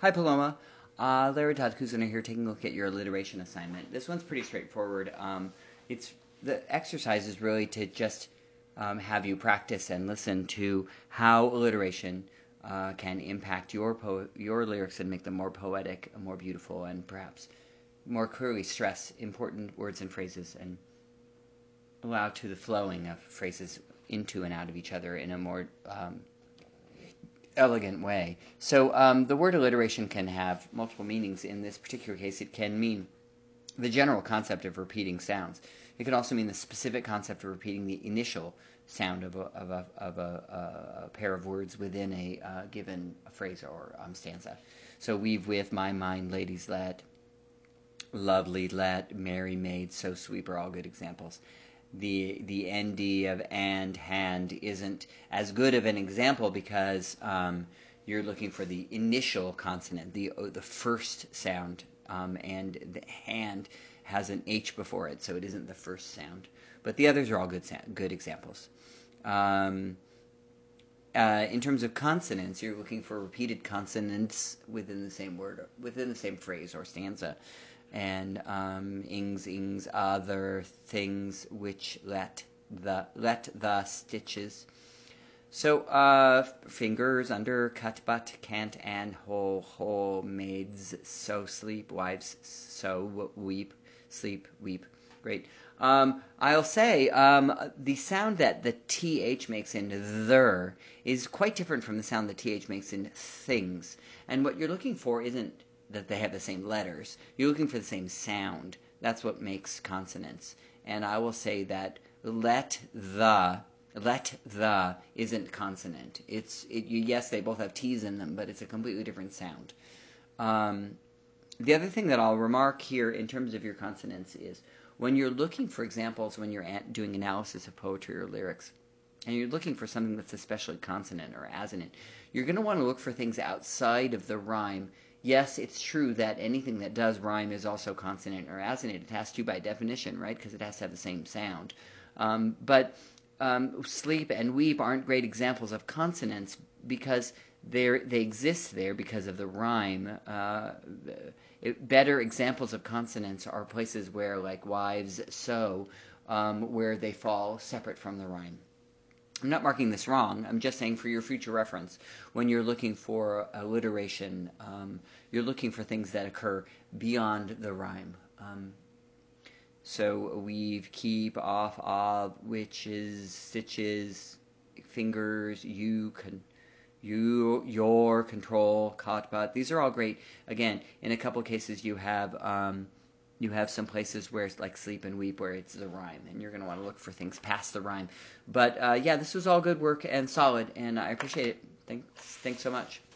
Hi, Paloma. Larry Todd Kuzner here, taking a look at your alliteration assignment. This one's pretty straightforward. It's the exercise is really to just have you practice and listen to how alliteration can impact your lyrics and make them more poetic, more beautiful, and perhaps more clearly stress important words and phrases and allow to the flowing of phrases into and out of each other in a more elegant way. So the word alliteration can have multiple meanings. In this particular case, it can mean the general concept of repeating sounds. It can also mean the specific concept of repeating the initial sound of a pair of words within a given phrase or stanza. So weave with, my mind, ladies let, lovely let, merry maid, so sweet are all good examples. The ND of and hand isn't as good of an example because you're looking for the initial consonant, the first sound, and the hand has an H before it, so it isn't the first sound. But the others are all good examples. In terms of consonants, you're looking for repeated consonants within the same word, within the same phrase or stanza. And ings, other things which let the stitches. So fingers under, cut but, can't, and whole, maids, so sleep, wives, so weep, sleep, weep. Great. I'll say the sound that the TH makes in there is quite different from the sound the TH makes in things. And what you're looking for isn't that they have the same letters. You're looking for the same sound. That's what makes consonants. And I will say that let the isn't consonant. Yes, they both have T's in them, but it's a completely different sound. The other thing that I'll remark here in terms of your consonants is when you're looking for examples, when you're doing analysis of poetry or lyrics, and you're looking for something that's especially consonant or assonant, you're going to want to look for things outside of the rhyme. Yes, it's true that anything that does rhyme is also consonant or assonant. It has to by definition, right? Because it has to have the same sound. But sleep and weep aren't great examples of consonants because they exist there because of the rhyme. Better examples of consonants are places where, like wives, so, where they fall separate from the rhyme. I'm not marking this wrong. I'm just saying for your future reference, when you're looking for alliteration, you're looking for things that occur beyond the rhyme. So weave, keep, off, of, witches, stitches, fingers, your, control, caught, but. These are all great. Again, in a couple of cases you have some places where it's like sleep and weep where it's the rhyme, and you're going to want to look for things past the rhyme. But yeah, this was all good work and solid, and I appreciate it. Thanks so much.